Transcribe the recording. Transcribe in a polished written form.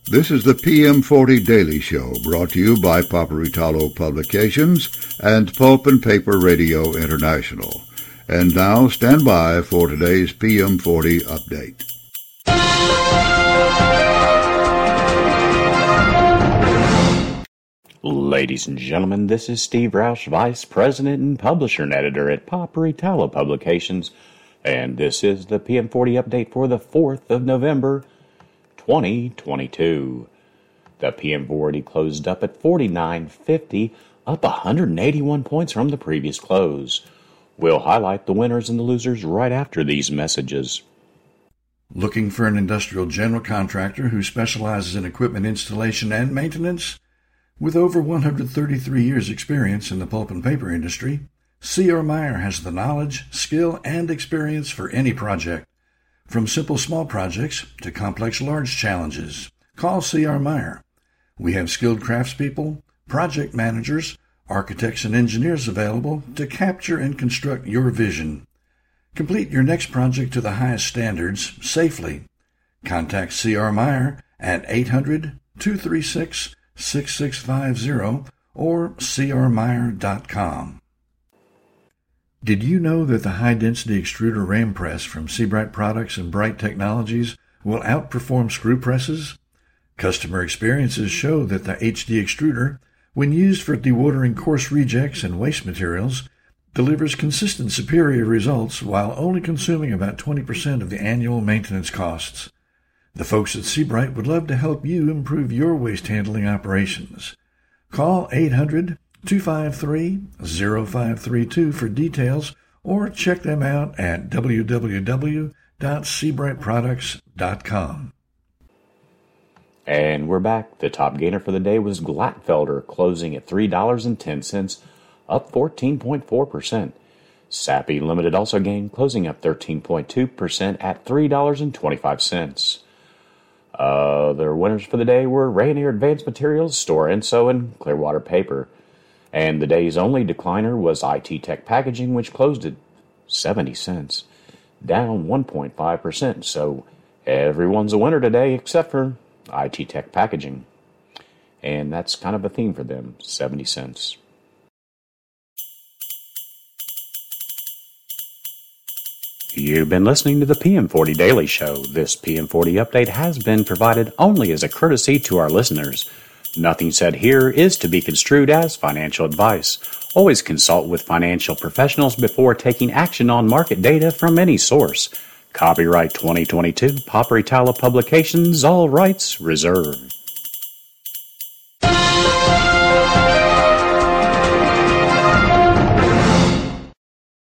This is the PM40 Daily Show, brought to you by Paperitalo Publications and Pulp and Paper Radio International. And now, stand by for today's PM40 update. Ladies and gentlemen, this is Steve Roush, Vice President and Publisher and Editor at Paperitalo Publications, and this is the PM40 update for the 4th of November, 2022. The PM40 closed up at 49.50, up 181 points from the previous close. We'll highlight the winners and the losers right after these messages. Looking for an industrial general contractor who specializes in equipment installation and maintenance? With over 133 years' experience in the pulp and paper industry, C.R. Meyer has the knowledge, skill, and experience for any project. From simple small projects to complex large challenges, call C.R. Meyer. We have skilled craftspeople, project managers, architects, and engineers available to capture and construct your vision. Complete your next project to the highest standards safely. Contact C.R. Meyer at 800-236-6650 or crmeyer.com. Did you know that the high-density extruder ram press from Sebright Products and Bright Technologies will outperform screw presses? Customer experiences show that the HD extruder, when used for dewatering coarse rejects and waste materials, delivers consistent superior results while only consuming about 20% of the annual maintenance costs. The folks at Sebright would love to help you improve your waste handling operations. Call 800-253-0532 for details or check them out at www.sebrightproducts.com. And we're back. The top gainer for the day was Glatfelter, closing at $3.10, up 14.4%. Sappi Limited also gained, closing up 13.2% at $3.25. Other winners for the day were Rayonier Advanced Materials, Stora Enso, and Clearwater Paper. And the day's only decliner was IT Tech Packaging, which closed at 70 cents, down 1.5%. So everyone's a winner today except for IT Tech Packaging. And that's kind of a theme for them, 70 cents. You've been listening to the PM40 Daily Show. This PM40 update has been provided only as a courtesy to our listeners. Nothing said here is to be construed as financial advice. Always consult with financial professionals before taking action on market data from any source. Copyright 2022, Paperitalo Publications, all rights reserved.